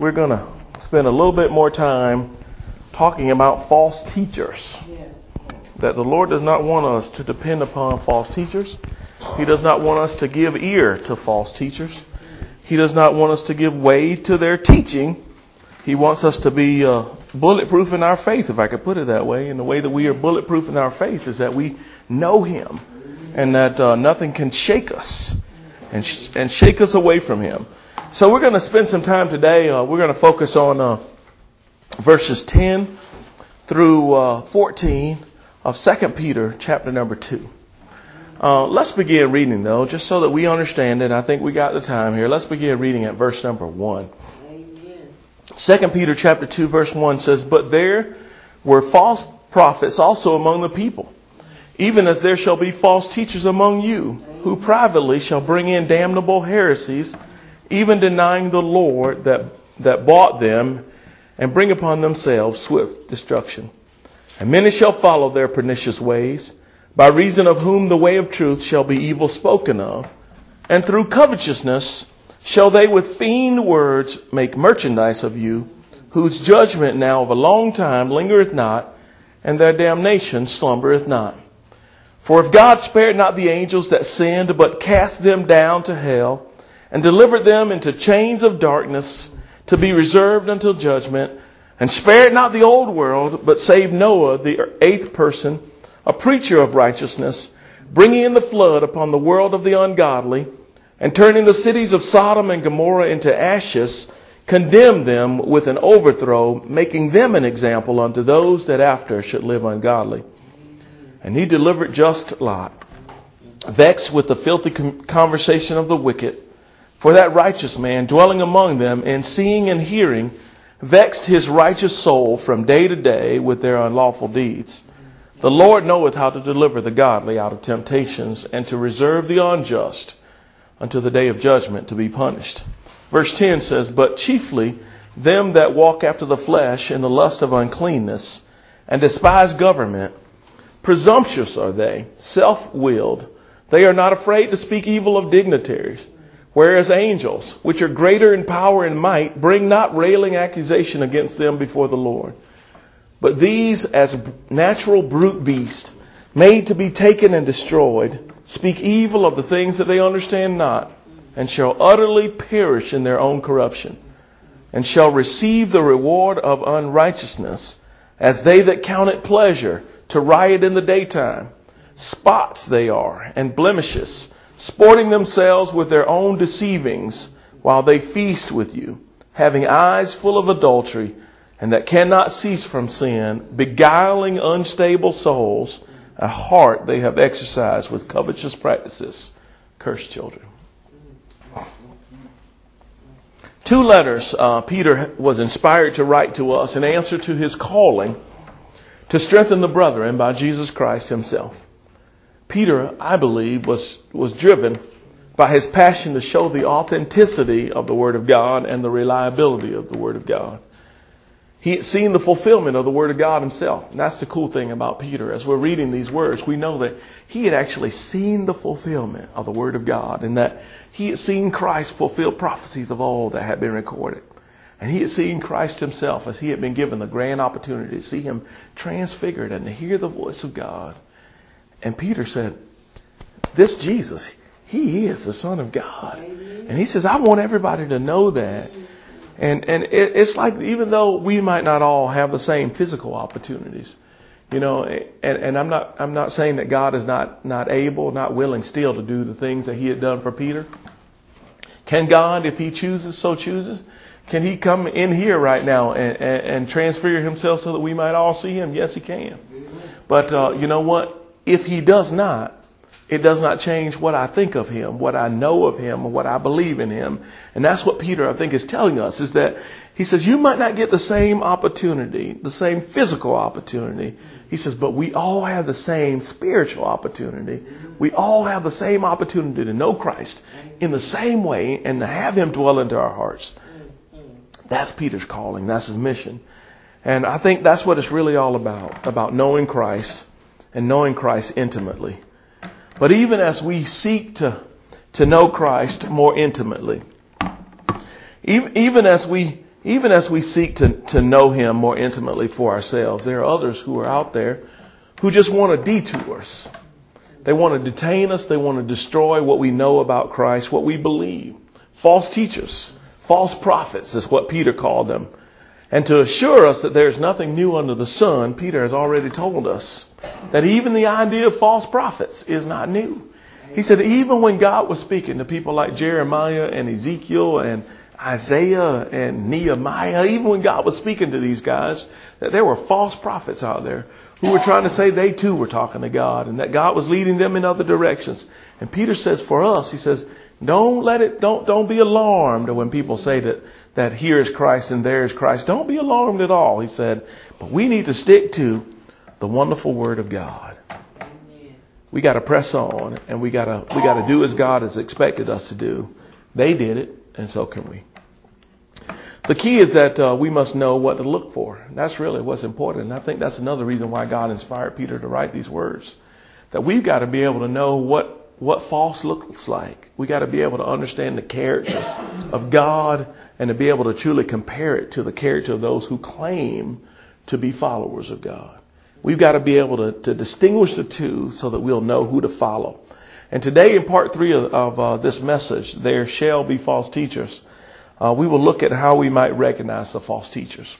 we're going to spend a little bit more time talking about false teachers. That the Lord does not want us to depend upon false teachers. He does not want us to give ear to false teachers. He does not want us to give way to their teaching. He wants us to be bulletproof in our faith, if I could put it that way. And the way that we are bulletproof in our faith is that we know Him and that nothing can shake us and shake us away from Him. So we're going to spend some time today. We're going to focus on verses 10 through 14 of 2 Peter chapter number 2. Let's begin reading, though, just so that we understand it. I think we got the time here. Let's begin reading at verse number 1. Amen. 2 Peter chapter 2 verse 1 says, "But there were false prophets also among the people, even as there shall be false teachers among you, who privately shall bring in damnable heresies, even denying the Lord that bought them, and bring upon themselves swift destruction. And many shall follow their pernicious ways, by reason of whom the way of truth shall be evil spoken of. And through covetousness shall they with feigned words make merchandise of you, whose judgment now of a long time lingereth not, and their damnation slumbereth not. For if God spared not the angels that sinned, but cast them down to hell, and delivered them into chains of darkness, to be reserved until judgment, and spared not the old world, but saved Noah, the eighth person, a preacher of righteousness, bringing in the flood upon the world of the ungodly, and turning the cities of Sodom and Gomorrah into ashes, condemned them with an overthrow, making them an example unto those that after should live ungodly. And He delivered just Lot, vexed with the filthy conversation of the wicked. For that righteous man dwelling among them, and seeing and hearing, vexed his righteous soul from day to day with their unlawful deeds. The Lord knoweth how to deliver the godly out of temptations, and to reserve the unjust unto the day of judgment to be punished." Verse 10 says, "But chiefly them that walk after the flesh in the lust of uncleanness, and despise government, presumptuous are they, self-willed. They are not afraid to speak evil of dignitaries. Whereas angels, which are greater in power and might, bring not railing accusation against them before the Lord. But these, as natural brute beasts, made to be taken and destroyed, speak evil of the things that they understand not, and shall utterly perish in their own corruption, and shall receive the reward of unrighteousness, as they that count it pleasure to riot in the daytime. Spots they are, and blemishes, sporting themselves with their own deceivings, while they feast with you, having eyes full of adultery, and that cannot cease from sin, beguiling unstable souls, a heart they have exercised with covetous practices. Cursed children." 2 letters Peter was inspired to write to us in answer to his calling to strengthen the brethren by Jesus Christ Himself. Peter, I believe, was driven by his passion to show the authenticity of the Word of God and the reliability of the Word of God. He had seen the fulfillment of the Word of God himself. And that's the cool thing about Peter. As we're reading these words, we know that he had actually seen the fulfillment of the Word of God, and that he had seen Christ fulfill prophecies of old that had been recorded. And he had seen Christ Himself as he had been given the grand opportunity to see Him transfigured and to hear the voice of God. And Peter said, this Jesus, He is the Son of God. Amen. And he says, I want everybody to know that. And it's like, even though we might not all have the same physical opportunities, and I'm not saying that God is not able, not willing still to do the things that He had done for Peter. Can God, if He chooses, can He come in here right now and transfigure Himself so that we might all see Him? Yes, He can. But you know what? If He does not, it does not change what I think of Him, what I know of Him, what I believe in Him. And that's what Peter, I think, is telling us, is that he says, you might not get the same opportunity, the same physical opportunity. He says, but we all have the same spiritual opportunity. We all have the same opportunity to know Christ in the same way and to have Him dwell into our hearts. That's Peter's calling. That's his mission. And I think that's what it's really all about knowing Christ and knowing Christ intimately. But even as we seek to know Christ more intimately, even as we even as we seek to know him more intimately for ourselves, there are others who are out there who just want to detour us. They want to detain us. They want to destroy what we know about Christ, what we believe. False teachers, false prophets is what Peter called them. And to assure us that there's nothing new under the sun, Peter has already told us that even the idea of false prophets is not new. He said even when God was speaking to people like Jeremiah and Ezekiel and Isaiah and Nehemiah, even when God was speaking to these guys, that there were false prophets out there who were trying to say they too were talking to God and that God was leading them in other directions. And Peter says for us, he says, don't be alarmed when people say that here is Christ and there is Christ. Don't be alarmed at all, he said. But we need to stick to the wonderful word of God. We got to press on and we got to do as God has expected us to do. They did it, and so can we. The key is that we must know what to look for. That's really what's important. And I think that's another reason why God inspired Peter to write these words. That we've got to be able to know what false looks like. We got to be able to understand the character of God and to be able to truly compare it to the character of those who claim to be followers of God. We've got to be able to distinguish the two so that we'll know who to follow. And today in part 3 of this message, there shall be false teachers. We will look at how we might recognize the false teachers.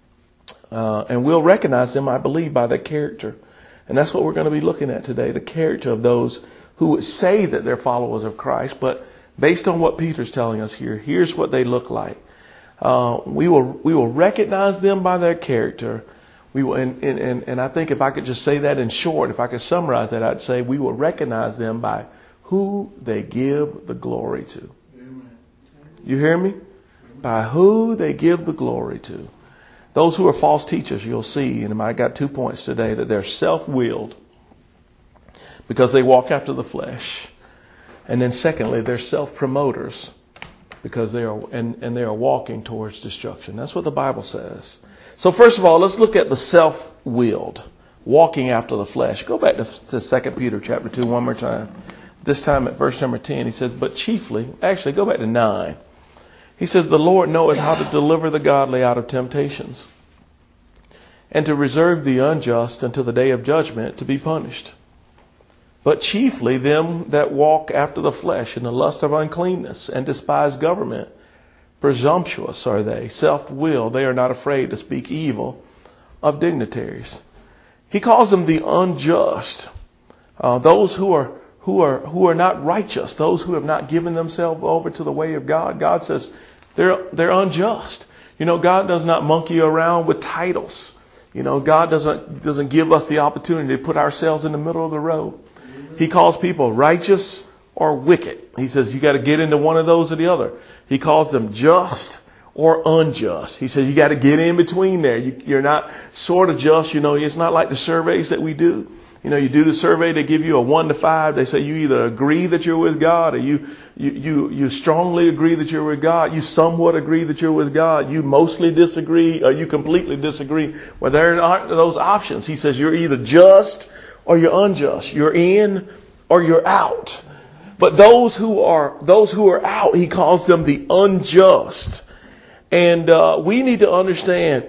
And we'll recognize them, I believe, by their character. And that's what we're going to be looking at today, the character of those who would say that they're followers of Christ. But based on what Peter's telling us here, here's what they look like. We will recognize them by their character. We will, and I think if I could just say that in short, if I could summarize that, I'd say we will recognize them by who they give the glory to. You hear me? By who they give the glory to. Those who are false teachers, you'll see, and I got 2 points today, that they're self-willed because they walk after the flesh. And then secondly, they're self-promoters because they are walking towards destruction. That's what the Bible says. So first of all, let's look at the self-willed, walking after the flesh. Go back to 2 Peter chapter 2 one more time. This time at verse number 10, he says, but chiefly, actually go back to 9. He says, the Lord knoweth how to deliver the godly out of temptations and to reserve the unjust until the day of judgment to be punished. But chiefly them that walk after the flesh in the lust of uncleanness and despise government. Presumptuous are they, self-willed. They are not afraid to speak evil of dignitaries. He calls them the unjust, those who are not righteous, those who have not given themselves over to the way of God. God says they're unjust. You know, God does not monkey around with titles. You know, God doesn't give us the opportunity to put ourselves in the middle of the road. He calls people righteous or wicked. He says you got to get into one of those or the other. He calls them just or unjust. He says you got to get in between there. You're not sort of just. You know, it's not like the surveys that we do. You know, you do the survey, they give you a 1 to 5. They say you either agree that you're with God or you strongly agree that you're with God. You somewhat agree that you're with God. You mostly disagree or you completely disagree. Well, there aren't those options. He says you're either just or you're unjust. You're in or you're out. But those who are out, he calls them the unjust. And we need to understand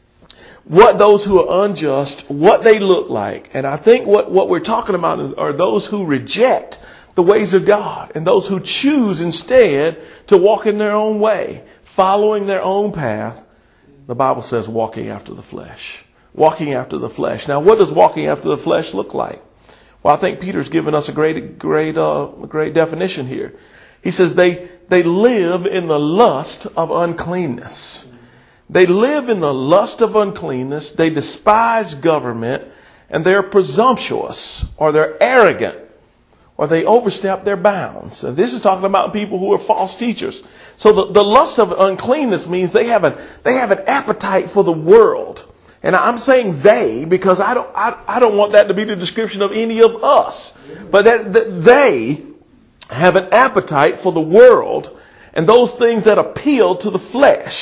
what those who are unjust, what they look like. And I think what we're talking about are those who reject the ways of God and those who choose instead to walk in their own way, following their own path. The Bible says walking after the flesh. Walking after the flesh. Now, what does walking after the flesh look like? Well, I think Peter's given us a great definition here. He says they live in the lust of uncleanness. They live in the lust of uncleanness. They despise government and they're presumptuous or they're arrogant or they overstep their bounds. And this is talking about people who are false teachers. So the lust of uncleanness means they have an appetite for the world. And I'm saying they because I don't want that to be the description of any of us. But that they have an appetite for the world and those things that appeal to the flesh.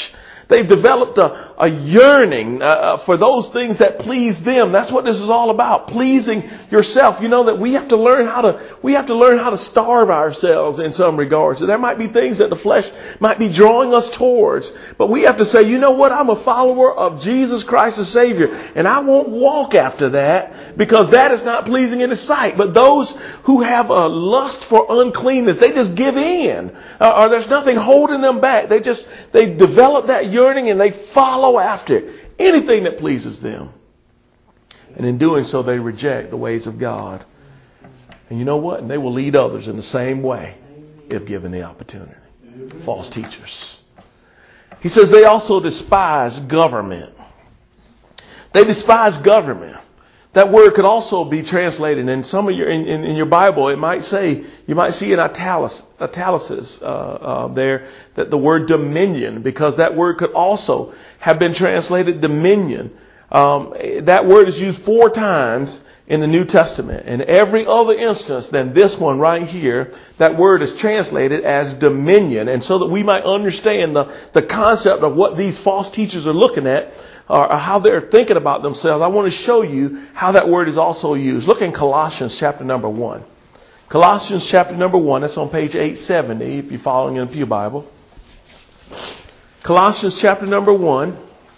They've developed a yearning for those things that please them. That's what this is all about, pleasing yourself. You know that we have to learn how to starve ourselves in some regards. There might be things that the flesh might be drawing us towards, but we have to say, you know what? I'm a follower of Jesus Christ the Savior, and I won't walk after that because that is not pleasing in His sight. But those who have a lust for uncleanness, they just give in, or there's nothing holding them back. They develop that yearning and they follow after it. Anything that pleases them. And in doing so, they reject the ways of God. And you know what? And they will lead others in the same way if given the opportunity. False teachers. He says they also despise government. They despise government. That word could also be translated in some of in your Bible. It might say, you might see in italics there that the word dominion, because that word could also have been translated dominion. That word is used 4 times in the New Testament. In every other instance than this one right here, that word is translated as dominion. And so that we might understand the concept of what these false teachers are looking at, or how they're thinking about themselves, I want to show you how that word is also used. Look in Colossians chapter number 1. Colossians chapter number 1, that's on page 870 if you're following in the Pew Bible. Colossians chapter number 1,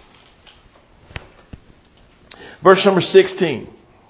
verse number 16.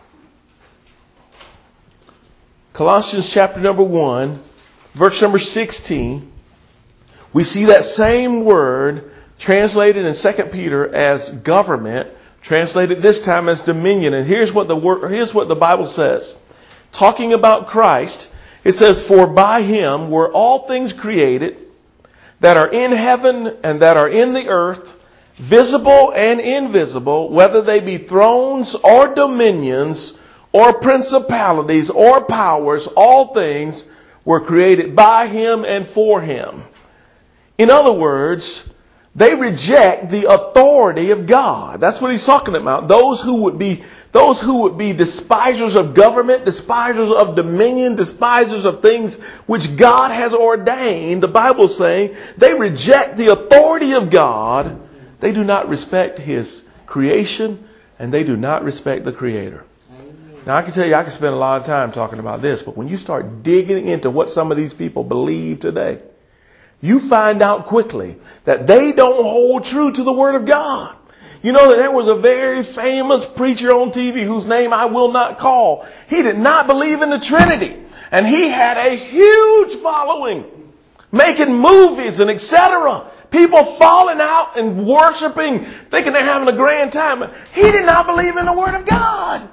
Colossians chapter number 1, verse number 16. We see that same word translated in 2 Peter as government, translated this time as dominion. And here's what the Bible says. Talking about Christ, it says, "For by Him were all things created that are in heaven and that are in the earth, visible and invisible, whether they be thrones or dominions or principalities or powers, all things were created by Him and for Him." In other words, they reject the authority of God. That's what he's talking about. Those who would be despisers of government, despisers of dominion, despisers of things which God has ordained. The Bible's saying they reject the authority of God. They do not respect His creation, and they do not respect the Creator. Now, I can tell you, I can spend a lot of time talking about this, but when you start digging into what some of these people believe today, you find out quickly that they don't hold true to the Word of God. You know that there was a very famous preacher on TV whose name I will not call. He did not believe in the Trinity. And he had a huge following, making movies and etc. People falling out and worshiping, thinking they're having a grand time. He did not believe in the Word of God.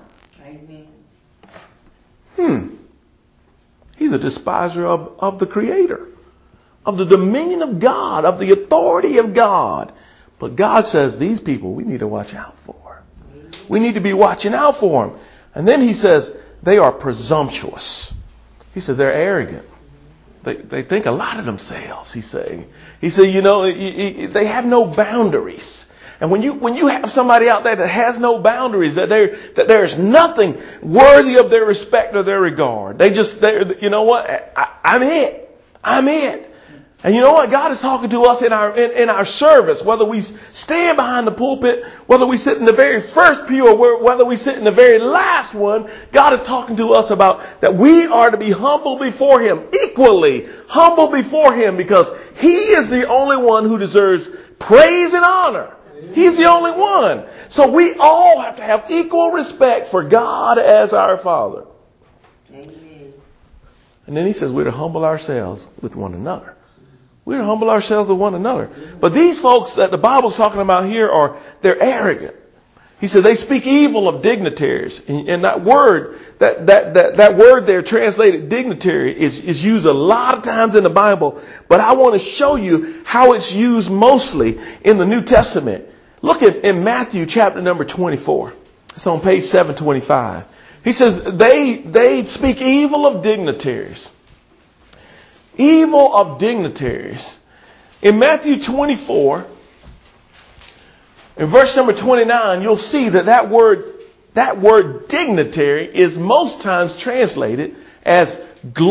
Amen. He's a despiser of the Creator, of the dominion of God, of the authority of God. But God says these people we need to watch out for. We need to be watching out for them. And then He says they are presumptuous. He said they're arrogant. They think a lot of themselves, He said, you know, they have no boundaries. And when you have somebody out there that has no boundaries, that there's nothing worthy of their respect or their regard, you know what? I'm it. And you know what? God is talking to us in our service, whether we stand behind the pulpit, whether we sit in the very first pew, or whether we sit in the very last one. God is talking to us about that we are to be humble before Him, equally humble before Him, because He is the only one who deserves praise and honor. He's the only one. So we all have to have equal respect for God as our Father. Amen. And then He says we're to humble ourselves with one another. We're to humble ourselves with one another. But these folks that the Bible's talking about here they're arrogant. He said they speak evil of dignitaries. And that word, that word there translated dignitary is used a lot of times in the Bible. But I want to show you how it's used mostly in the New Testament. Look in Matthew chapter number 24. It's on page 725. He says they speak evil of dignitaries. Evil of dignitaries. In Matthew 24, in verse number 29, you'll see that word dignitary is most times translated as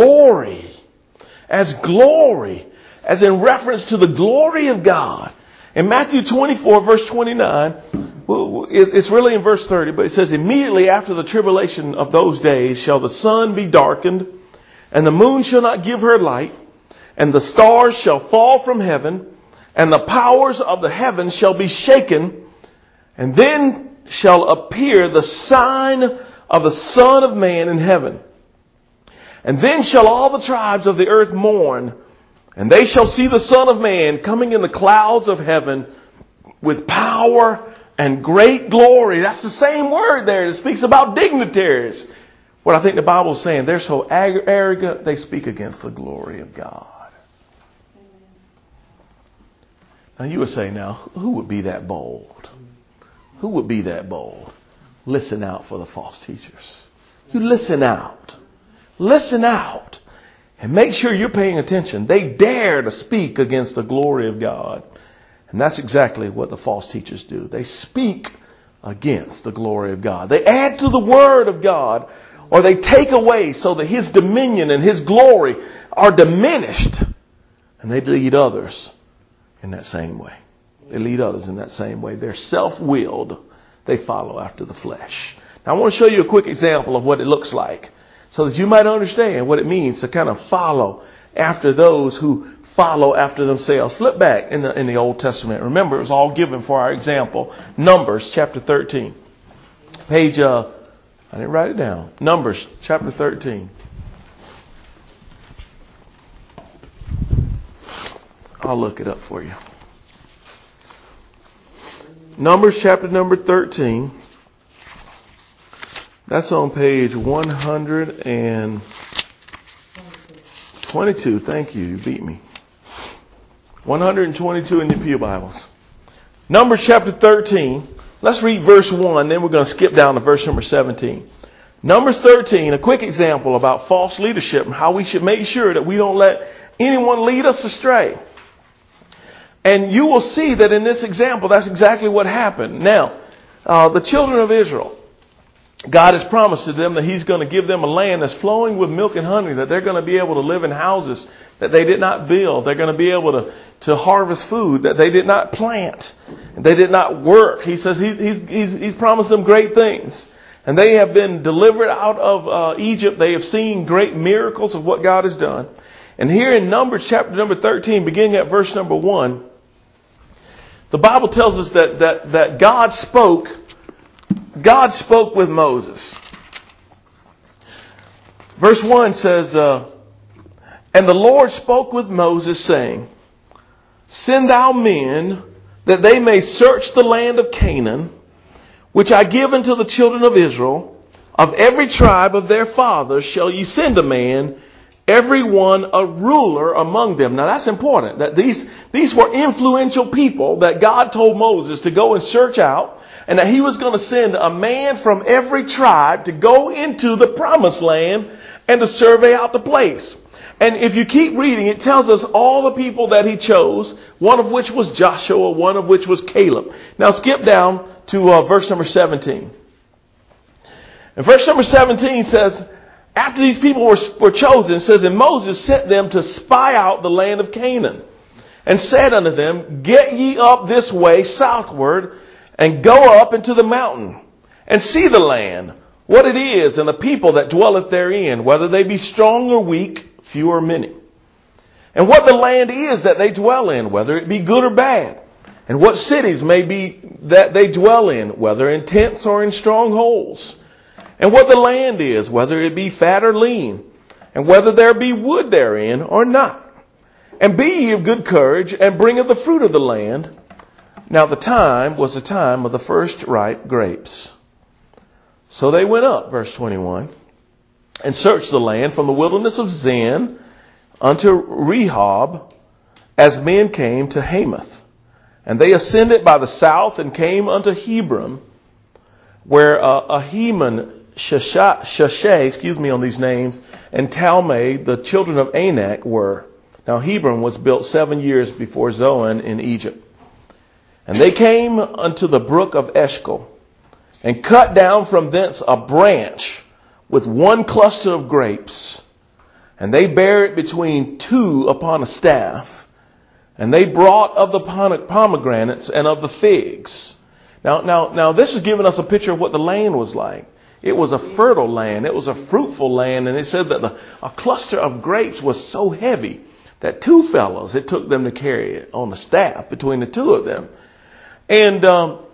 glory. As glory. As in reference to the glory of God. In Matthew 24, verse 29, it's really in verse 30, but it says, immediately after the tribulation of those days shall the sun be darkened, and the moon shall not give her light, and the stars shall fall from heaven, and the powers of the heavens shall be shaken, and then shall appear the sign of the Son of Man in heaven. And then shall all the tribes of the earth mourn, and they shall see the Son of Man coming in the clouds of heaven with power and great glory. That's the same word there that speaks about dignitaries. What I think the Bible is saying, they're so arrogant, they speak against the glory of God. Now you would say, now, who would be that bold? Who would be that bold? Listen out for the false teachers. You listen out. Listen out. And make sure you're paying attention. They dare to speak against the glory of God. And that's exactly what the false teachers do. They speak against the glory of God. They add to the word of God, or they take away so that his dominion and his glory are diminished. And they lead others in that same way. They lead others in that same way. They're self-willed. They follow after the flesh. Now I want to show you a quick example of what it looks like, so that you might understand what it means to kind of follow after those who follow after themselves. Flip back in the Old Testament. Remember, it was all given for our example. Numbers chapter 13. Page, I didn't write it down. Numbers chapter 13. I'll look it up for you. Numbers chapter number 13. That's on page 122. Thank you. You beat me. 122 in your Pew Bibles. Numbers chapter 13. Let's read verse 1. Then we're going to skip down to verse number 17. Numbers 13, a quick example about false leadership and how we should make sure that we don't let anyone lead us astray. And you will see that in this example, that's exactly what happened. Now, the children of Israel, God has promised to them that he's going to give them a land that's flowing with milk and honey, that they're going to be able to live in houses that they did not build. They're going to be able to harvest food that they did not plant. They did not work. He says he's promised them great things. And they have been delivered out of Egypt. They have seen great miracles of what God has done. And here in Numbers chapter number 13, beginning at verse number 1, the Bible tells us that God spoke with Moses. Verse 1 says, and the Lord spoke with Moses, saying, send thou men, that they may search the land of Canaan, which I give unto the children of Israel. Of every tribe of their fathers shall ye send a man, every one a ruler among them. Now that's important, that these were influential people that God told Moses to go and search out, and that he was going to send a man from every tribe to go into the promised land and to survey out the place. And if you keep reading, it tells us all the people that he chose, one of which was Joshua, one of which was Caleb. Now skip down to verse number 17. And verse number 17 says, after these people were chosen, it says, and Moses sent them to spy out the land of Canaan, and said unto them, get ye up this way southward, and go up into the mountain, and see the land, what it is, and the people that dwelleth therein, whether they be strong or weak, few or many. And what the land is that they dwell in, whether it be good or bad. And what cities may be that they dwell in, whether in tents or in strongholds. And what the land is, whether it be fat or lean, and whether there be wood therein or not. And be ye of good courage, and bring of the fruit of the land. Now the time was the time of the first ripe grapes. So they went up, verse 21, and searched the land from the wilderness of Zin unto Rehob, as men came to Hamath. And they ascended by the south and came unto Hebron, where Ahiman, Shashai, on these names, and Talmai, the children of Anak, were. Now Hebron was built 7 years before Zoan in Egypt. And they came unto the brook of Eshcol, and cut down from thence a branch with one cluster of grapes. And they bare it between two upon a staff. And they brought of the pomegranates and of the figs. Now, this is giving us a picture of what the land was like. It was a fertile land. It was a fruitful land. And it said that a cluster of grapes was so heavy that two fellows, it took them to carry it on a staff between the two of them. And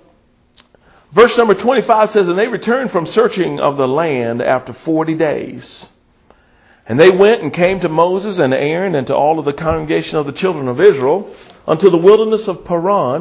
verse number 25 says, and they returned from searching of the land after 40 days. And they went and came to Moses and Aaron and to all of the congregation of the children of Israel unto the wilderness of Paran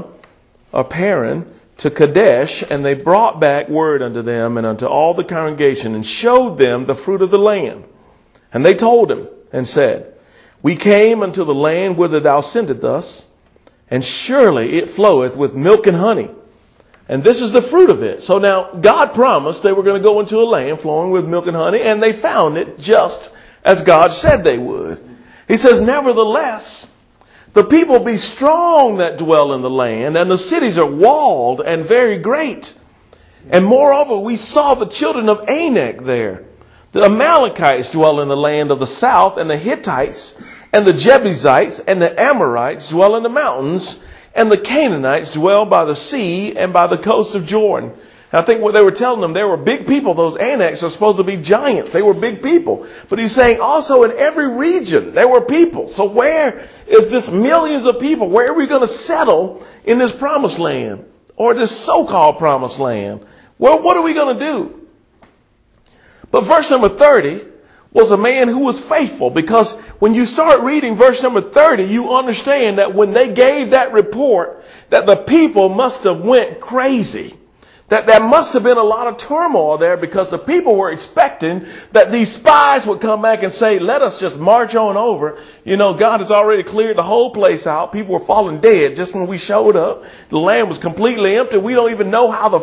to Kadesh. And they brought back word unto them and unto all the congregation and showed them the fruit of the land. And they told him and said, we came unto the land whither thou sentest us, and surely it floweth with milk and honey. And this is the fruit of it. So now God promised they were going to go into a land flowing with milk and honey, and they found it just as God said they would. He says, nevertheless, the people be strong that dwell in the land, and the cities are walled and very great. And moreover, we saw the children of Anak there. The Amalekites dwell in the land of the south, and the Hittites, and the Jebusites, and the Amorites dwell in the mountains, and the Canaanites dwell by the sea and by the coast of Jordan. And I think what they were telling them, they were big people. Those Anaks are supposed to be giants. They were big people. But he's saying also in every region there were people. So where is this millions of people? Where are we going to settle in this promised land, or this so-called promised land? Well, what are we going to do? But verse number 30 was a man who was faithful, because when you start reading verse number 30, you understand that when they gave that report, that the people must have went crazy. That there must have been a lot of turmoil there, because the people were expecting that these spies would come back and say, let us just march on over. You know, God has already cleared the whole place out. People were falling dead just when we showed up. The land was completely empty. We don't even know how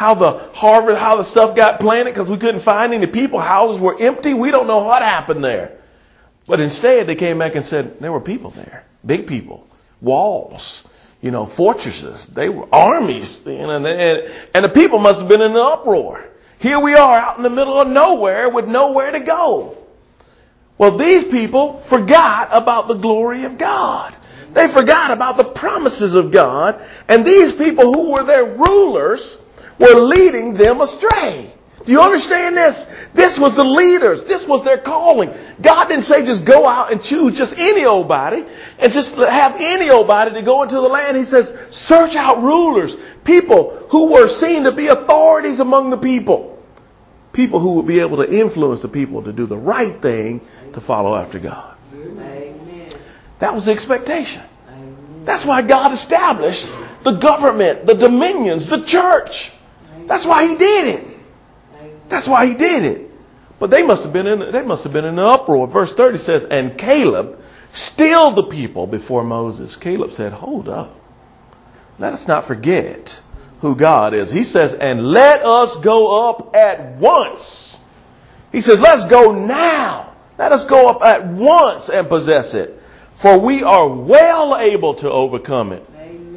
the stuff got planted, because we couldn't find any people. Houses were empty. We don't know what happened there. But instead they came back and said there were people there. Big people. Walls. You know, fortresses. They were armies. And the people must have been in an uproar. Here we are out in the middle of nowhere with nowhere to go. Well, these people forgot about the glory of God. They forgot about the promises of God. And these people who were their rulers were leading them astray. Do you understand this? This was the leaders. This was their calling. God didn't say just go out and choose just any old body and just have any old body to go into the land. He says, search out rulers, people who were seen to be authorities among the people. People who would be able to influence the people to do the right thing, to follow after God. Amen. That was the expectation. Amen. That's why God established the government, the dominions, the church. That's why he did it. That's why he did it. But they must have been in an uproar. Verse 30 says, and Caleb stilled the people before Moses. Caleb said, hold up. Let us not forget who God is. He says, and let us go up at once. He says, let's go now. Let us go up at once and possess it. For we are well able to overcome it.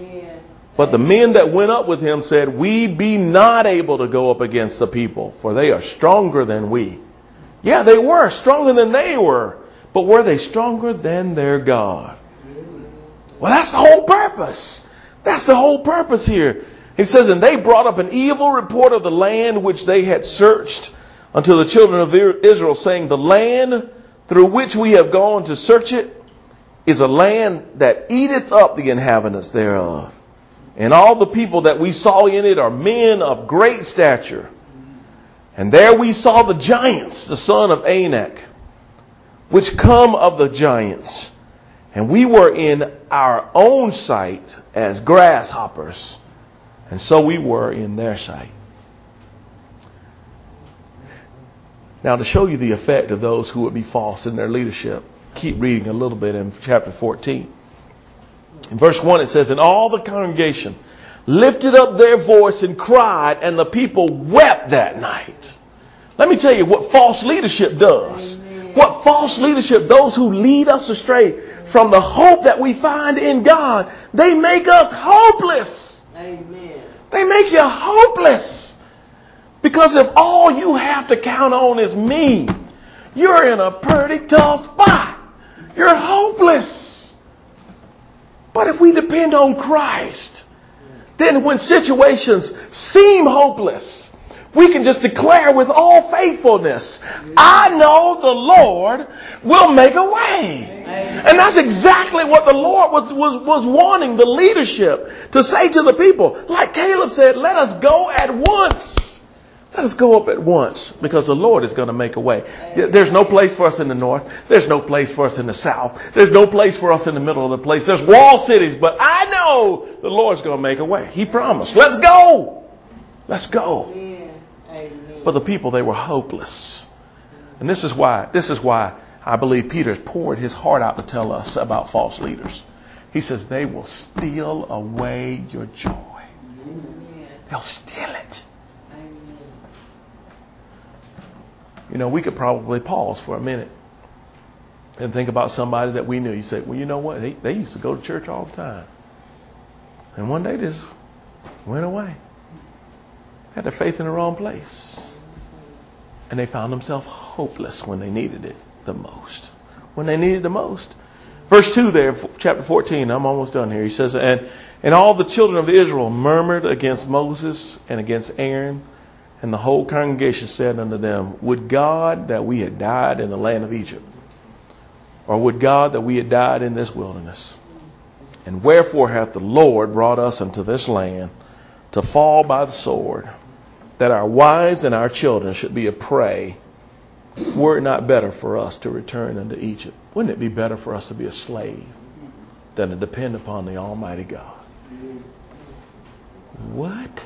But the men that went up with him said, we be not able to go up against the people, for they are stronger than we. Yeah, they were stronger than they were. But were they stronger than their God? Well, that's the whole purpose. That's the whole purpose here. It says, and they brought up an evil report of the land which they had searched unto the children of Israel, saying, the land through which we have gone to search it is a land that eateth up the inhabitants thereof. And all the people that we saw in it are men of great stature. And there we saw the giants, the son of Anak, which come of the giants. And we were in our own sight as grasshoppers. And so we were in their sight. Now, to show you the effect of those who would be false in their leadership, keep reading a little bit in chapter 14. In verse 1 it says, and all the congregation lifted up their voice and cried, and the people wept that night. Let me tell you what false leadership does. Amen. What false leadership, those who lead us astray from the hope that we find in God, they make us hopeless. Amen. They make you hopeless. Because if all you have to count on is me, you're in a pretty tough spot. You're hopeless. But if we depend on Christ, then when situations seem hopeless, we can just declare with all faithfulness, I know the Lord will make a way. And that's exactly what the Lord was wanting the leadership to say to the people. Like Caleb said, let us go at once. Let us go up at once, because the Lord is going to make a way. There's no place for us in the north. There's no place for us in the south. There's no place for us in the middle of the place. There's walled cities, but I know the Lord's going to make a way. He promised. Let's go. Let's go. But the people, they were hopeless. And this is why I believe Peter's poured his heart out to tell us about false leaders. He says they will steal away your joy. They'll steal it. You know, we could probably pause for a minute and think about somebody that we knew. You say, well, you know what? They used to go to church all the time. And one day they just went away. Had their faith in the wrong place. And they found themselves hopeless when they needed it the most. When they needed the most. Verse 2 there, chapter 14, I'm almost done here. He says, and all the children of Israel murmured against Moses and against Aaron. And the whole congregation said unto them, would God that we had died in the land of Egypt, or would God that we had died in this wilderness? And wherefore hath the Lord brought us unto this land to fall by the sword, that our wives and our children should be a prey? Were it not better for us to return unto Egypt? Wouldn't it be better for us to be a slave than to depend upon the Almighty God? What?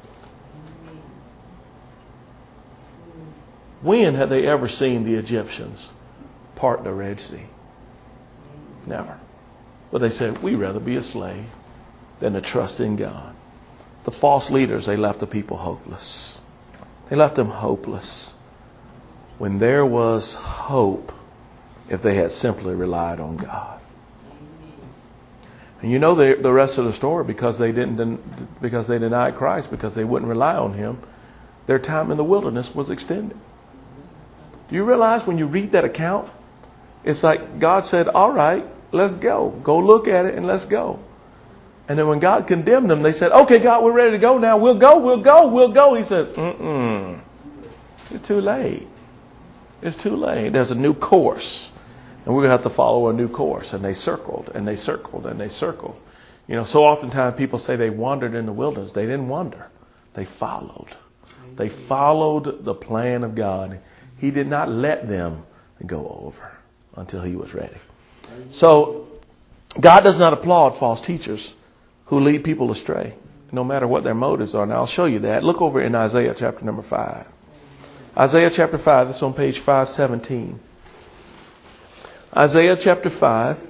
When had they ever seen the Egyptians part the Red Sea? Never. But they said, we'd rather be a slave than to trust in God. The false leaders, they left the people hopeless. They left them hopeless when there was hope if they had simply relied on God. And you know the rest of the story, because they denied Christ, because they wouldn't rely on Him. Their time in the wilderness was extended. Do you realize when you read that account, it's like God said, all right, let's go. Go look at it and let's go. And then when God condemned them, they said, okay, God, we're ready to go now. We'll go. He said, it's too late. It's too late. There's a new course. And we're going to have to follow a new course. And they circled and they circled and they circled. You know, so oftentimes people say they wandered in the wilderness. They didn't wander. They followed. They followed the plan of God. He did not let them go over until He was ready. So God does not applaud false teachers who lead people astray, no matter what their motives are. And I'll show you that. Look over in Isaiah chapter number 5. Isaiah chapter 5, that's on page 517. Isaiah chapter 5.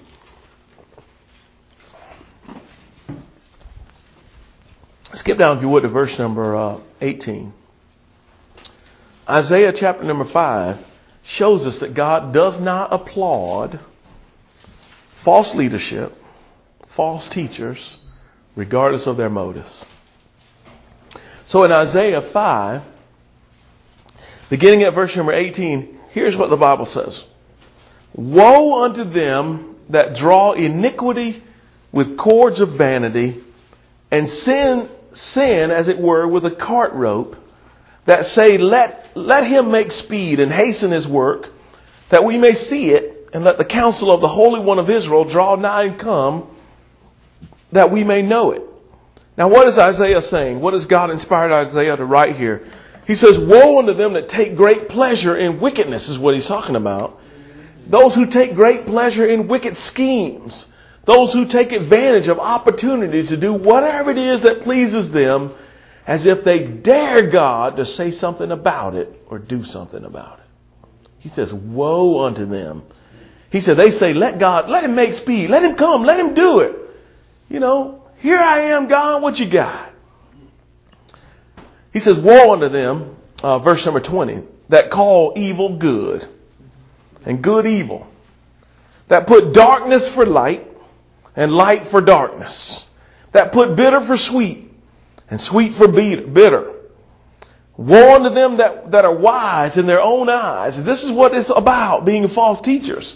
Skip down, if you would, to verse number 18. Isaiah chapter number 5 shows us that God does not applaud false leadership, false teachers, regardless of their motives. So in Isaiah 5, beginning at verse number 18, here's what the Bible says. Woe unto them that draw iniquity with cords of vanity, and sin, as it were, with a cart rope, that say, let him make speed and hasten his work, that we may see it, and let the counsel of the Holy One of Israel draw nigh and come, that we may know it. Now, what is Isaiah saying? What has God inspired Isaiah to write here? He says, woe unto them that take great pleasure in wickedness, is what he's talking about. Those who take great pleasure in wicked schemes. Those who take advantage of opportunities to do whatever it is that pleases them, as if they dare God to say something about it or do something about it. He says, woe unto them. He said, they say, let him make speed. Let him come. Let him do it. You know, here I am, God. What you got? He says, woe unto them, verse number 20, that call evil good and good evil, that put darkness for light and light for darkness, that put bitter for sweet and sweet for bitter. Woe unto them that are wise in their own eyes. This is what it's about, being false teachers.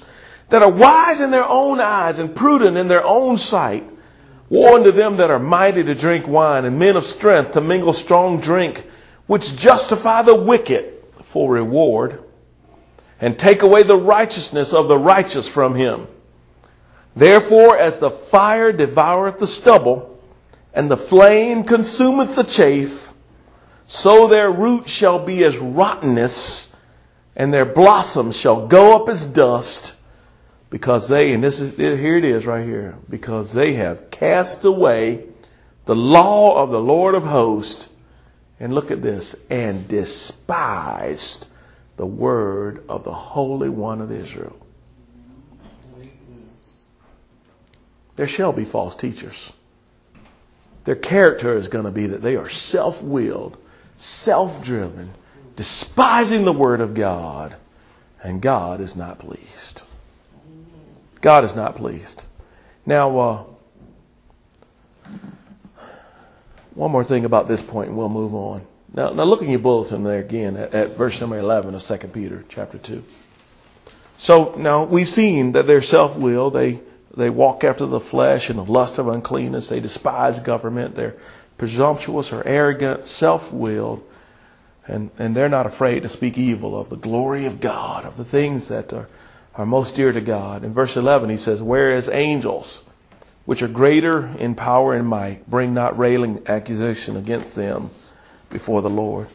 that are wise in their own eyes and prudent in their own sight. Woe unto them that are mighty to drink wine, and men of strength to mingle strong drink, which justify the wicked for reward, and take away the righteousness of the righteous from him. Therefore, as the fire devoureth the stubble, and the flame consumeth the chaff, so their root shall be as rottenness, and their blossoms shall go up as dust, because they, and here it is right here, because they have cast away the law of the Lord of hosts, and look at this, and despised the word of the Holy One of Israel. There shall be false teachers. Their character is going to be that they are self-willed, self-driven, despising the word of God, and God is not pleased. God is not pleased. Now, one more thing about this point and we'll move on. Now look in your bulletin there again at verse number 11 of 2 Peter chapter 2. So now we've seen that they're self-willed. They walk after the flesh and the lust of uncleanness. They despise government. They're presumptuous or arrogant, self-willed. And they're not afraid to speak evil of the glory of God, of the things that are most dear to God. In verse 11 he says, whereas angels, which are greater in power and might, bring not railing accusation against them before the Lord.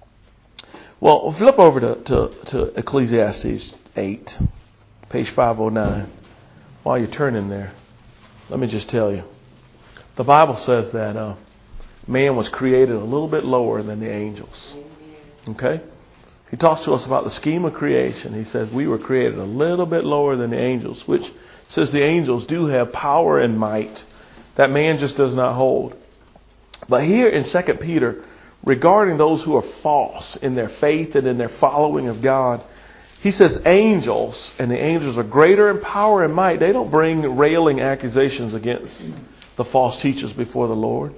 Well, flip over to Ecclesiastes 8, page 509. While you're turning there, let me just tell you. The Bible says that man was created a little bit lower than the angels. Okay? He talks to us about the scheme of creation. He says we were created a little bit lower than the angels, which says the angels do have power and might that man just does not hold. But here in 2 Peter, regarding those who are false in their faith and in their following of God, he says angels, and the angels are greater in power and might. They don't bring railing accusations against the false teachers before the Lord.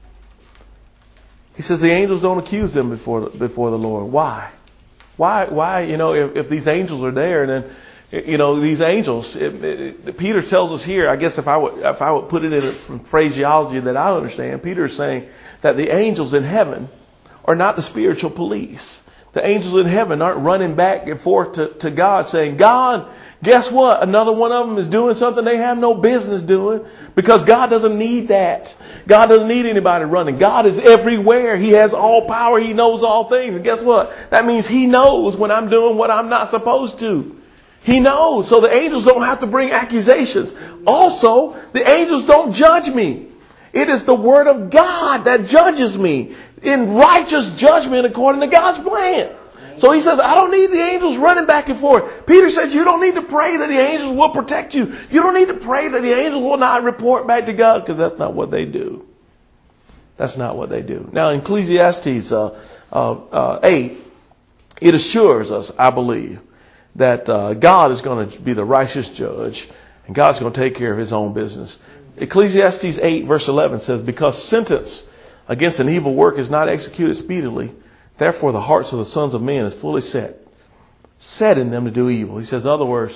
He says the angels don't accuse them before the Lord. Why? Why? You know, if these angels are there, and then, you know, these angels, Peter tells us here, I guess if I would put it in from phraseology that I understand, Peter is saying that the angels in heaven are not the spiritual police. The angels in heaven aren't running back and forth to God saying, God, guess what? Another one of them is doing something they have no business doing, because God doesn't need that. God doesn't need anybody running. God is everywhere. He has all power. He knows all things. And guess what? That means He knows when I'm doing what I'm not supposed to. He knows. So the angels don't have to bring accusations. Also, the angels don't judge me. It is the Word of God that judges me in righteous judgment according to God's plan. So he says, I don't need the angels running back and forth. Peter says, you don't need to pray that the angels will protect you. You don't need to pray that the angels will not report back to God, because that's not what they do. That's not what they do. Now, in Ecclesiastes 8, it assures us, I believe, that God is going to be the righteous judge, and God's going to take care of His own business. Ecclesiastes 8 verse 11 says, because sentence against an evil work is not executed speedily, therefore the hearts of the sons of men is fully set in them to do evil. He says, in other words,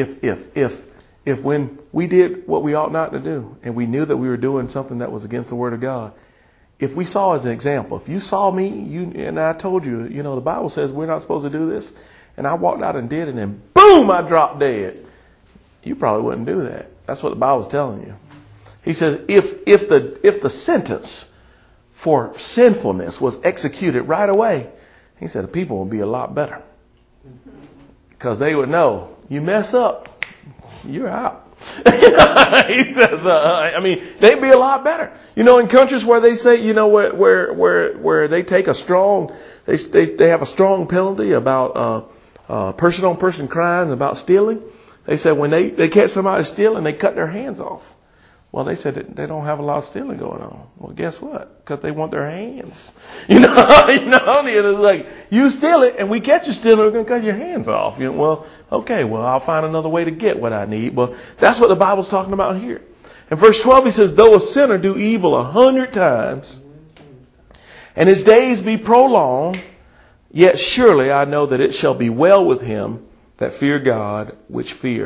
if when we did what we ought not to do, and we knew that we were doing something that was against the Word of God, if we saw as an example, if you saw me, and I told you, you know, the Bible says we're not supposed to do this, and I walked out and did it, and boom, I dropped dead, you probably wouldn't do that. That's what the Bible's telling you. He says, if the sentence for sinfulness was executed right away, he said the people would be a lot better, because they would know, you mess up, you're out. He says, I mean, they'd be a lot better. You know, in countries where they say, you know, where they take a strong, they have a strong penalty about person-on-person crimes, about stealing. They said when they catch somebody stealing, they cut their hands off. Well, they said that they don't have a lot of stealing going on. Well, guess what? Because they want their hands. You know, it's like, you steal it and we catch you stealing, we're going to cut your hands off. You know, well, okay, well, I'll find another way to get what I need. Well, that's what the Bible's talking about here. In verse 12, he says, though a sinner do evil 100 times, and his days be prolonged, yet surely I know that it shall be well with him that fear God, which fear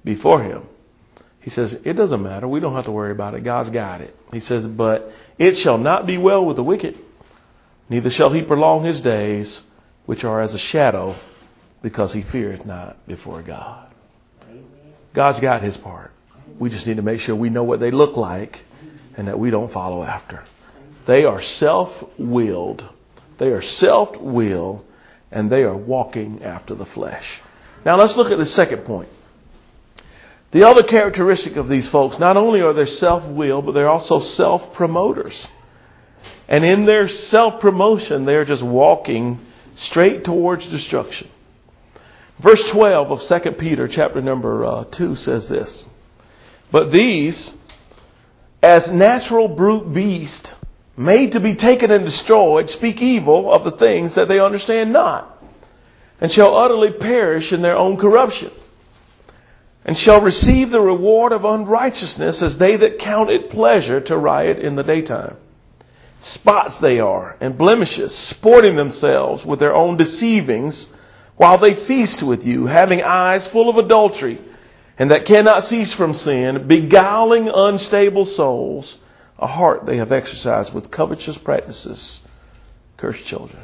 before him. He says, it doesn't matter. We don't have to worry about it. God's got it. He says, but it shall not be well with the wicked, neither shall he prolong his days, which are as a shadow, because he feareth not before God. God's got his part. We just need to make sure we know what they look like and that we don't follow after. They are self-willed. They are self-willed, and they are walking after the flesh. Now let's look at the second point. The other characteristic of these folks, not only are they self-willed, but they're also self-promoters. And in their self-promotion, they're just walking straight towards destruction. Verse 12 of 2 Peter chapter number 2 says this. But these, as natural brute beasts, made to be taken and destroyed, speak evil of the things that they understand not, and shall utterly perish in their own corruption, and shall receive the reward of unrighteousness as they that count it pleasure to riot in the daytime. Spots they are, and blemishes, sporting themselves with their own deceivings, while they feast with you, having eyes full of adultery, and that cannot cease from sin, beguiling unstable souls, a heart they have exercised with covetous practices. Cursed children.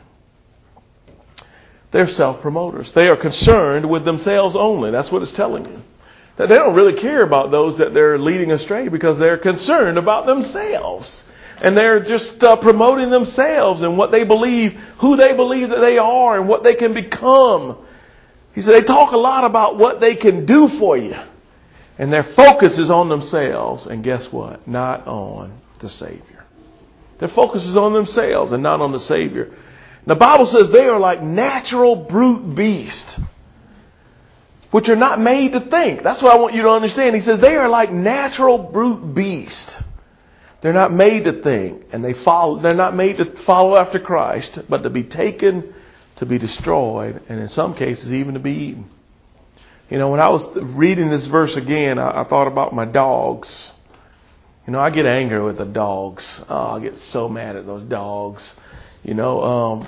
They're self-promoters. They are concerned with themselves only. That's what it's telling you. That they don't really care about those that they're leading astray because they're concerned about themselves. And they're just promoting themselves and what they believe, who they believe that they are and what they can become. He said they talk a lot about what they can do for you. And their focus is on themselves. And guess what? Not on the Savior. Their focus is on themselves and not on the Savior. And the Bible says they are like natural brute beasts, which are not made to think. That's what I want you to understand. He says they are like natural brute beasts. They're not made to think, and they're not made to follow after Christ, but to be taken, to be destroyed, and in some cases even to be eaten. You know, when I was reading this verse again, I thought about my dogs. You know, I get angry with the dogs. Oh, I get so mad at those dogs. You know,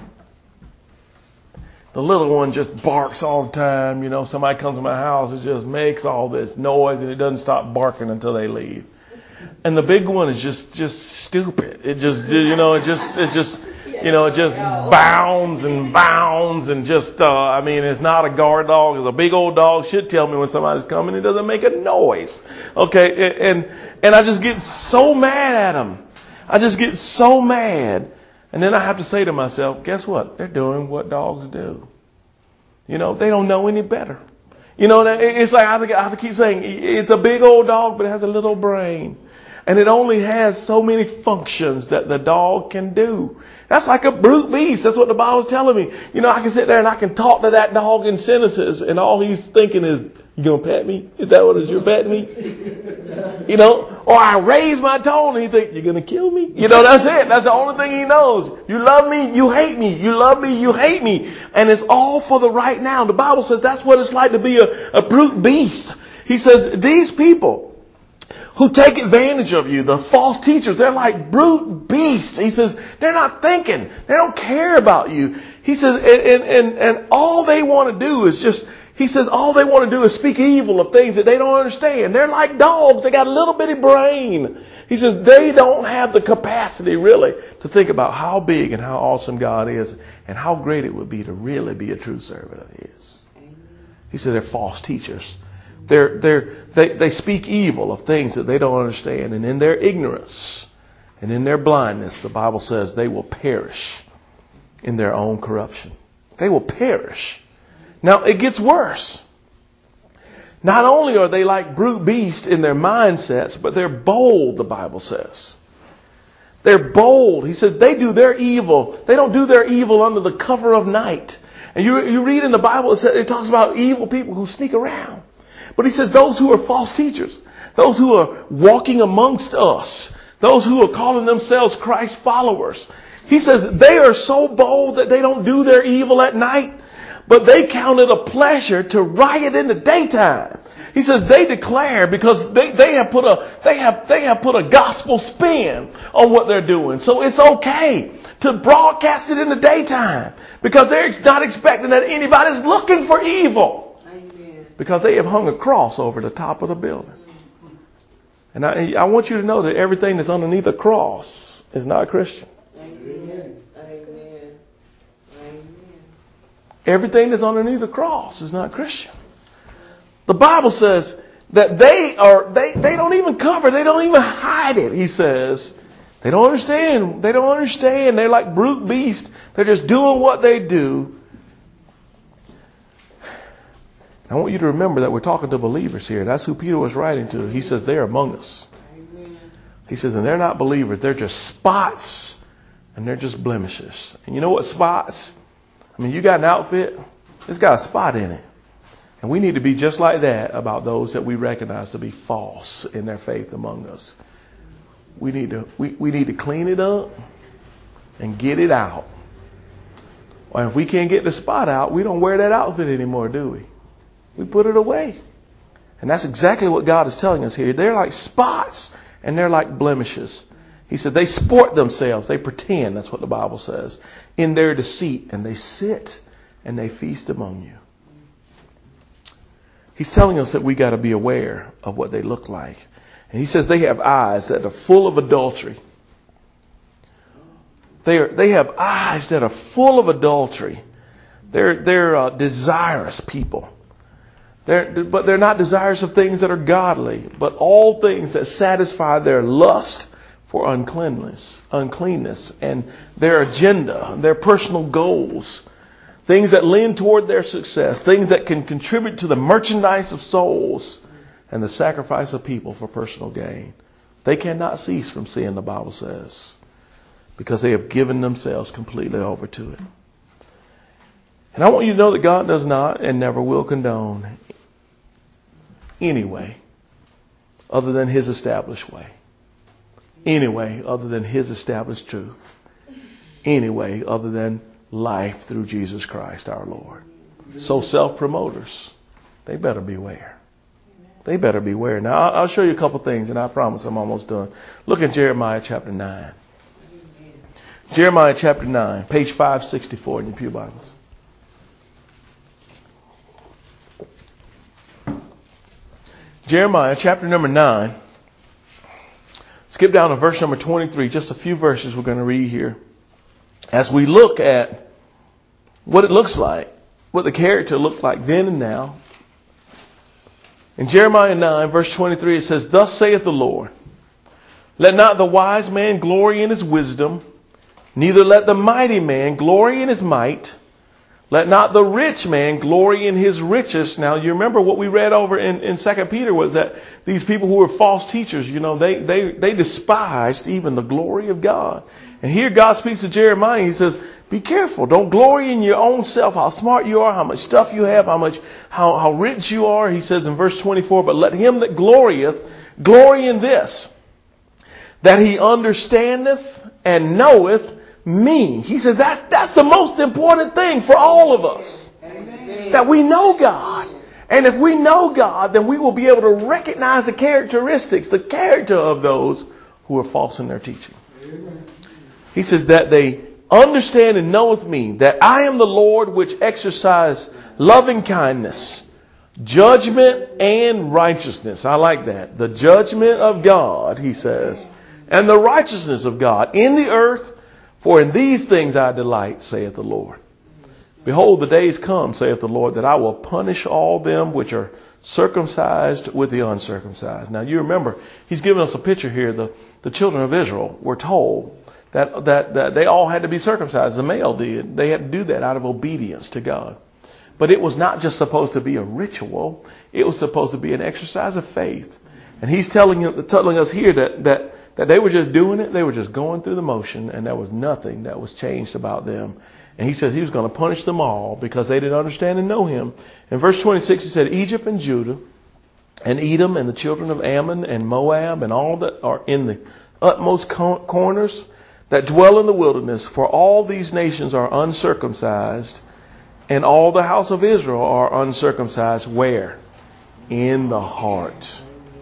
the little one just barks all the time. You know, somebody comes to my house, it just makes all this noise, and it doesn't stop barking until they leave. And the big one is just stupid. It just, you know, it just bounds and just, I mean, it's not a guard dog. It's a big old dog. Should tell me when somebody's coming. It doesn't make a noise. Okay. And I just get so mad at them. I just get so mad. And then I have to say to myself, guess what? They're doing what dogs do. You know, they don't know any better. You know, it's like I have to keep saying it's a big old dog, but it has a little brain. And it only has so many functions that the dog can do. That's like a brute beast. That's what the Bible's telling me. You know, I can sit there and I can talk to that dog in sentences, and all he's thinking is, you gonna pet me? Is that what it is? You're petting me? You know, or I raise my tone and he thinks, you're gonna kill me? You know, that's it. That's the only thing he knows. You love me, you hate me. You love me, you hate me. And it's all for the right now. The Bible says that's what it's like to be a brute beast. He says these people who take advantage of you, the false teachers, they're like brute beasts. He says they're not thinking. They don't care about you. He says, and all they want to do is just, he says all they want to do is speak evil of things that they don't understand. They're like dogs. They got a little bitty brain. He says they don't have the capacity really to think about how big and how awesome God is and how great it would be to really be a true servant of His. He said they're false teachers. They speak evil of things that they don't understand. And in their ignorance and in their blindness, the Bible says they will perish in their own corruption. They will perish. Now, it gets worse. Not only are they like brute beasts in their mindsets, but they're bold, the Bible says. They're bold. He says they do their evil. They don't do their evil under the cover of night. And you read in the Bible, it talks about evil people who sneak around. But he says those who are false teachers, those who are walking amongst us, those who are calling themselves Christ followers, he says they are so bold that they don't do their evil at night, but they count it a pleasure to riot in the daytime. He says they declare because they have put a gospel spin on what they're doing. So it's okay to broadcast it in the daytime because they're not expecting that anybody's looking for evil. Amen. because they have hung a cross over the top of the building. And I want you to know that everything that's underneath a cross is not Christian. Amen. Amen. Amen. Everything that's underneath the cross is not Christian. The Bible says that they don't even cover, they don't even hide it. He says, they don't understand. They don't understand. They're like brute beasts. They're just doing what they do. I want you to remember that we're talking to believers here. That's who Peter was writing to. He says they're among us. Amen. He says, and they're not believers. They're just spots and they're just blemishes. And you know what spots? I mean, you got an outfit. It's got a spot in it. And we need to be just like that about those that we recognize to be false in their faith among us. We need to clean it up and get it out. Or if we can't get the spot out, we don't wear that outfit anymore, do we? We put it away. And that's exactly what God is telling us here. They're like spots and they're like blemishes. He said they sport themselves. They pretend, that's what the Bible says, in their deceit. And they sit and they feast among you. He's telling us that we got to be aware of what they look like. And he says they have eyes that are full of adultery. They have eyes that are full of adultery. They're desirous people. But they're not desirous of things that are godly, but all things that satisfy their lust for uncleanness, and their agenda, their personal goals, things that lean toward their success, things that can contribute to the merchandise of souls and the sacrifice of people for personal gain. They cannot cease from sin, the Bible says, because they have given themselves completely over to it. And I want you to know that God does not and never will condone any way other than His established way. Any way other than His established truth. Any way other than life through Jesus Christ our Lord. So self-promoters, they better beware. They better beware. Now, I'll show you a couple things, and I promise I'm almost done. Look at Jeremiah chapter 9. Jeremiah chapter 9, page 564 in your pew Bibles. Jeremiah chapter number 9. Skip down to verse number 23. Just a few verses we're going to read here. As we look at what it looks like, what the character looked like then and now. In Jeremiah 9, verse 23, it says, "Thus saith the Lord, let not the wise man glory in his wisdom, neither let the mighty man glory in his might. Let not the rich man glory in his riches." Now, you remember what we read over in 2 Peter was that these people who were false teachers, they despised even the glory of God. And here God speaks to Jeremiah. He says, be careful. Don't glory in your own self, how smart you are, how much stuff you have, how rich you are. He says in verse 24, but let him that glorieth glory in this, that he understandeth and knoweth me. He says that's the most important thing for all of us. Amen. That we know God. And if we know God, then we will be able to recognize the characteristics, the character of those who are false in their teaching. Amen. He says that they understand and knoweth me, that I am the Lord which exercise loving kindness, judgment and righteousness. I like that. The judgment of God, he says, and the righteousness of God in the earth. For in these things I delight, saith the Lord. Behold, the days come, saith the Lord, that I will punish all them which are circumcised with the uncircumcised. Now you remember, he's given us a picture here. The children of Israel were told that they all had to be circumcised. The male did. They had to do that out of obedience to God. But it was not just supposed to be a ritual. It was supposed to be an exercise of faith. And he's telling us here that they were just doing it. They were just going through the motion, and there was nothing that was changed about them. And he says he was going to punish them all because they didn't understand and know him. In verse 26, he said, Egypt and Judah and Edom and the children of Ammon and Moab and all that are in the utmost corners that dwell in the wilderness, for all these nations are uncircumcised, and all the house of Israel are uncircumcised. Where? In the heart.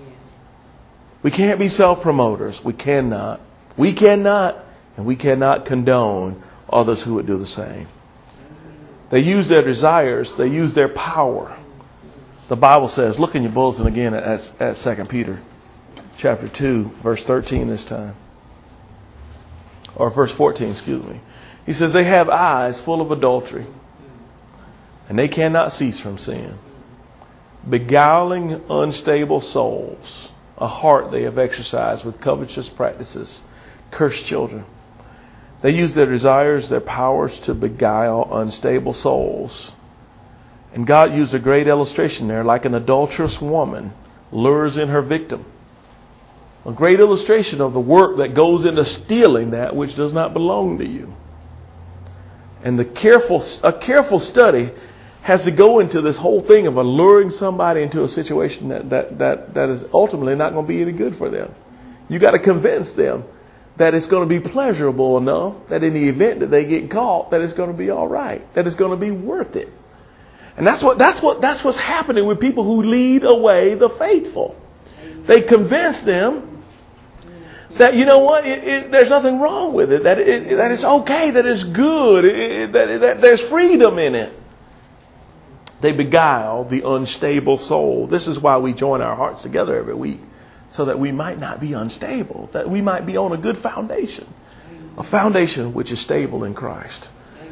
We can't be self-promoters. We cannot. We cannot, and we cannot condone others who would do the same. They use their desires. They use their power The Bible says, look in your bulletin again at 2 Peter chapter 2, verse 13 this time. Or verse 14, excuse me. He says, they have eyes full of adultery, and they cannot cease from sin. Beguiling unstable souls, a heart they have exercised with covetous practices, cursed children. They use their desires, their powers to beguile unstable souls. And God used a great illustration there, like an adulterous woman lures in her victim. A great illustration of the work that goes into stealing that which does not belong to you. And a careful study has to go into this whole thing of alluring somebody into a situation that is ultimately not going to be any good for them. You got to convince them that it's going to be pleasurable enough that in the event that they get caught, that it's going to be all right, that it's going to be worth it. And that's what's happening with people who lead away the faithful. They convince them that, you know what, there's nothing wrong with it, that it's okay, that it's good, that there's freedom in it. They beguile the unstable soul. This is why we join our hearts together every week, so that we might not be unstable, that we might be on a good foundation, a foundation which is stable in Christ.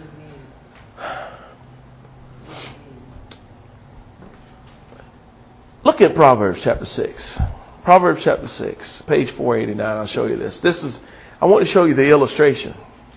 Look at Proverbs chapter 6. Proverbs chapter 6, page 489. I'll show you this. I want to show you the illustration.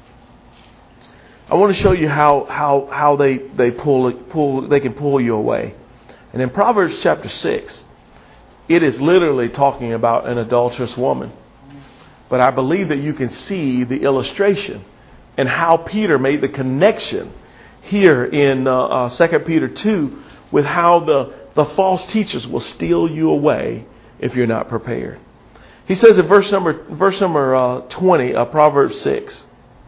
I want to show you how they can pull you away. And in Proverbs chapter 6, it is literally talking about an adulterous woman. But I believe that you can see the illustration and how Peter made the connection here in 2 Peter 2 with how the false teachers will steal you away if you're not prepared. He says in verse number 20 of Proverbs 6.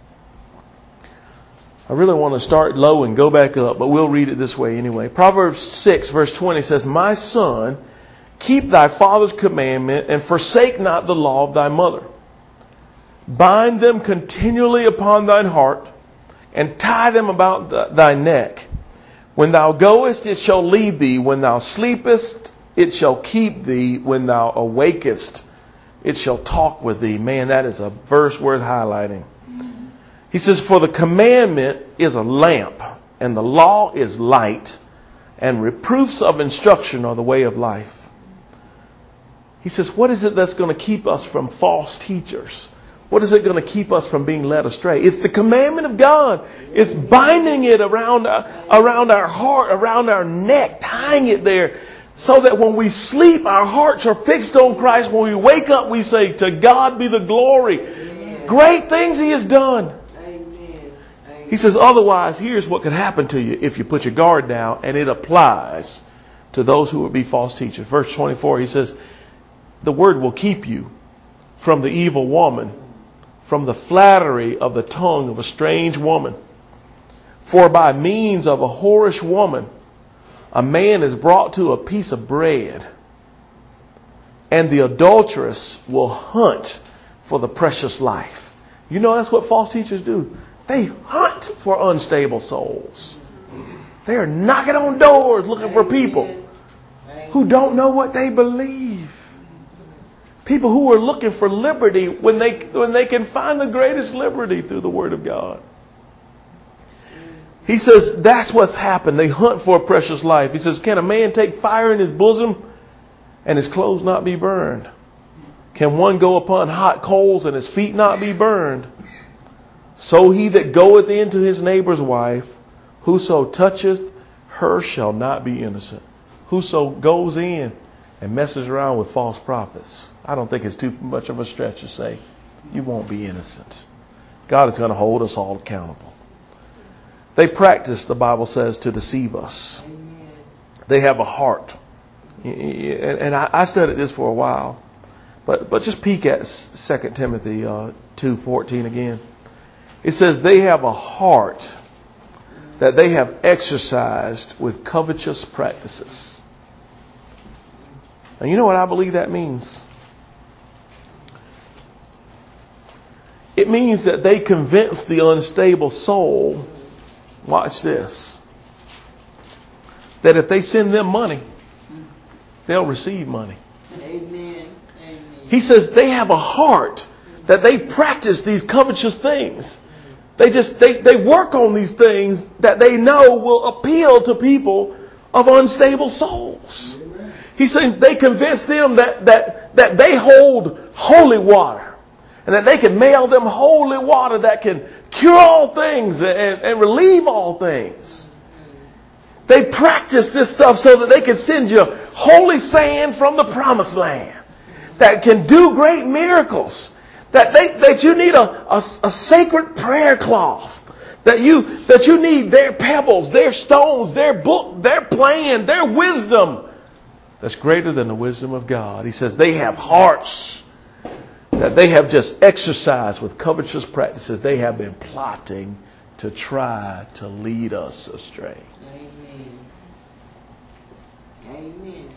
I really want to start low and go back up, but we'll read it this way anyway. Proverbs 6 verse 20 says, my son, keep thy father's commandment and forsake not the law of thy mother. Bind them continually upon thine heart and tie them about thy neck. When thou goest, it shall lead thee. When thou sleepest, it shall keep thee. When thou awakest, it shall talk with thee. Man, that is a verse worth highlighting. He says, for the commandment is a lamp, and the law is light, and reproofs of instruction are the way of life. He says, what is it that's going to keep us from false teachers? What is it going to keep us from being led astray? It's the commandment of God. It's binding it around our heart, around our neck, tying it there so that when we sleep, our hearts are fixed on Christ. When we wake up, we say, to God be the glory. Amen. Great things He has done. Amen. He says, otherwise, here's what could happen to you if you put your guard down, and it applies to those who would be false teachers. Verse 24, he says, the word will keep you from the evil woman, from the flattery of the tongue of a strange woman. For by means of a whorish woman, a man is brought to a piece of bread, and the adulteress will hunt for the precious life. You know that's what false teachers do. They hunt for unstable souls. They are knocking on doors looking for people who don't know what they believe. People who are looking for liberty when they can find the greatest liberty through the Word of God. He says that's what's happened. They hunt for a precious life. He says, can a man take fire in his bosom and his clothes not be burned? Can one go upon hot coals and his feet not be burned? So he that goeth into his neighbor's wife, whoso toucheth her shall not be innocent. Whoso goes in and messes around with false prophets, I don't think it's too much of a stretch to say you won't be innocent. God is going to hold us all accountable. They practice, the Bible says, to deceive us. Amen. They have a heart. And I studied this for a while. But just peek at 2 Timothy 2:14 again. It says they have a heart that they have exercised with covetous practices. And you know what I believe that means? It means that they convince the unstable soul, watch this, that if they send them money, they'll receive money. Amen. He says they have a heart that they practice these covetous things. They work on these things that they know will appeal to people of unstable souls. He's saying they convince them that they hold holy water. And that they can mail them holy water that can cure all things and relieve all things. They practice this stuff so that they can send you holy sand from the promised land that can do great miracles. That you need a sacred prayer cloth. That you need their pebbles, their stones, their book, their plan, their wisdom. That's greater than the wisdom of God. He says they have hearts that they have just exercised with covetous practices. They have been plotting to try to lead us astray. Amen. Amen.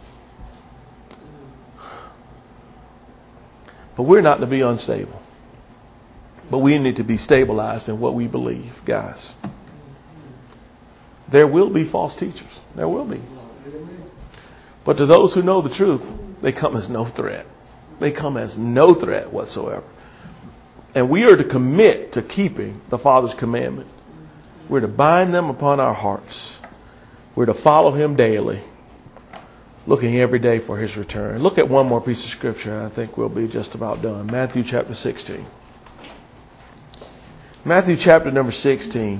But we're not to be unstable. But we need to be stabilized in what we believe, guys. There will be false teachers. There will be. But to those who know the truth, they come as no threat. They come as no threat whatsoever. And we are to commit to keeping the Father's commandment. We're to bind them upon our hearts. We're to follow Him daily, looking every day for His return. Look at one more piece of scripture. I think we'll be just about done. Matthew chapter 16. Matthew chapter number 16.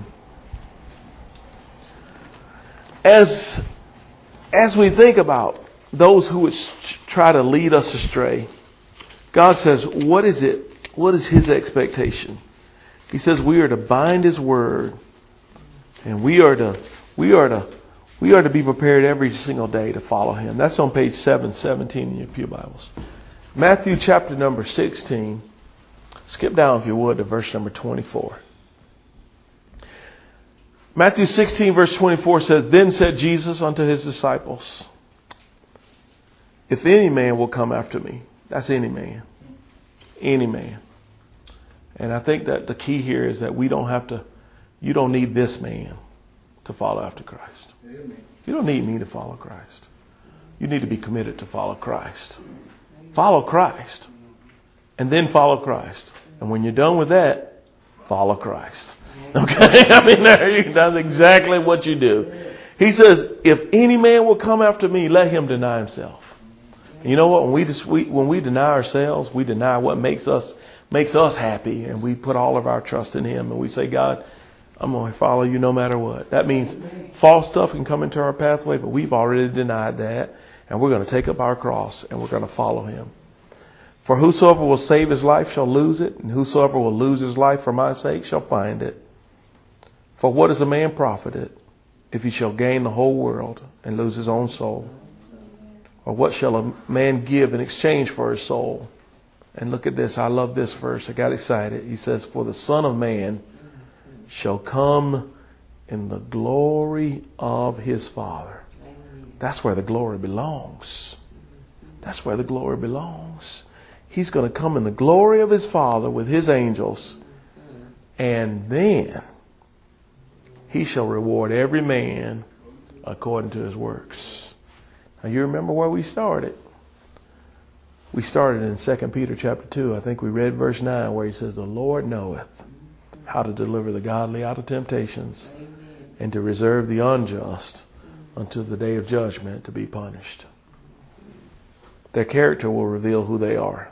As we think about those who would try to lead us astray, God says, what is it? What is His expectation? He says we are to bind His word, and we are to be prepared every single day to follow Him. That's on page 717 in your pew Bibles. Matthew chapter number 16. Skip down, if you would, to verse number 24. Matthew 16 verse 24 says, Then said Jesus unto His disciples, If any man will come after me. That's any man. Any man. And I think that the key here is that you don't need this man to follow after Christ. Amen. You don't need me to follow Christ. You need to be committed to follow Christ. Follow Christ. And then follow Christ. And when you're done with that, follow Christ. Okay? I mean, that's exactly what you do. He says, if any man will come after me, let him deny himself. And you know what? When we deny ourselves, we deny what makes us happy, and we put all of our trust in Him, and we say, God, I'm going to follow you no matter what. That means false stuff can come into our pathway, but we've already denied that, and we're going to take up our cross and we're going to follow Him. For whosoever will save his life shall lose it, and whosoever will lose his life for my sake shall find it. For what is a man profited if he shall gain the whole world and lose his own soul? Or what shall a man give in exchange for his soul? And look at this. I love this verse. I got excited. He says, For the Son of Man shall come in the glory of His Father. That's where the glory belongs. That's where the glory belongs. He's going to come in the glory of His Father with His angels. And then He shall reward every man according to his works. Now you remember where we started. We started in 2 Peter chapter 2. I think we read verse 9 where he says, The Lord knoweth how to deliver the godly out of temptations and to reserve the unjust until the day of judgment to be punished. Their character will reveal who they are.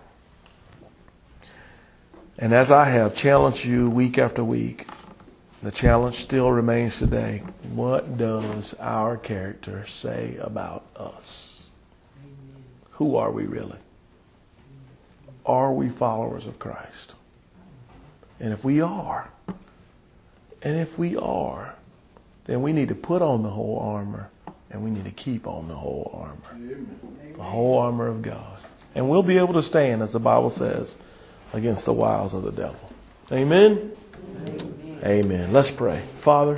And as I have challenged you week after week, the challenge still remains today. What does our character say about us? Who are we really? Are we followers of Christ? And if we are, then we need to put on the whole armor, and we need to keep on the whole armor. The whole armor of God. And we'll be able to stand, as the Bible says, against the wiles of the devil. Amen? Amen. Let's pray. Father,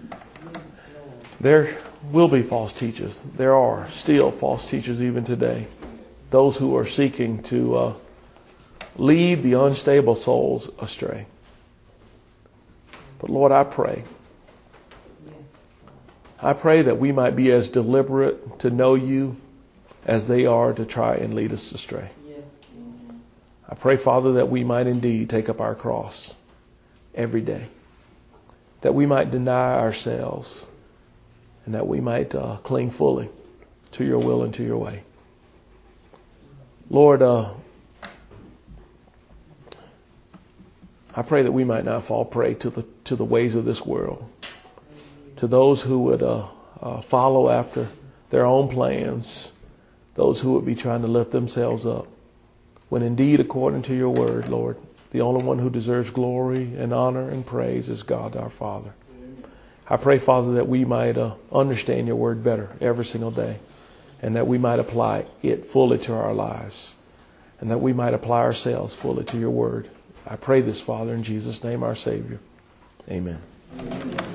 there will be false teachers. There are still false teachers even today. Those who are seeking to lead the unstable souls astray. But Lord, I pray that we might be as deliberate to know you as they are to try and lead us astray. I pray, Father, that we might indeed take up our cross every day, that we might deny ourselves, and that we might cling fully to your will and to your way. Lord, I pray that we might not fall prey to the ways of this world, to those who would follow after their own plans, those who would be trying to lift themselves up, when indeed, according to your word, Lord, the only one who deserves glory and honor and praise is God our Father. I pray, Father, that we might understand your word better every single day, and that we might apply it fully to our lives, and that we might apply ourselves fully to your word. I pray this, Father, in Jesus' name, our Savior. Amen.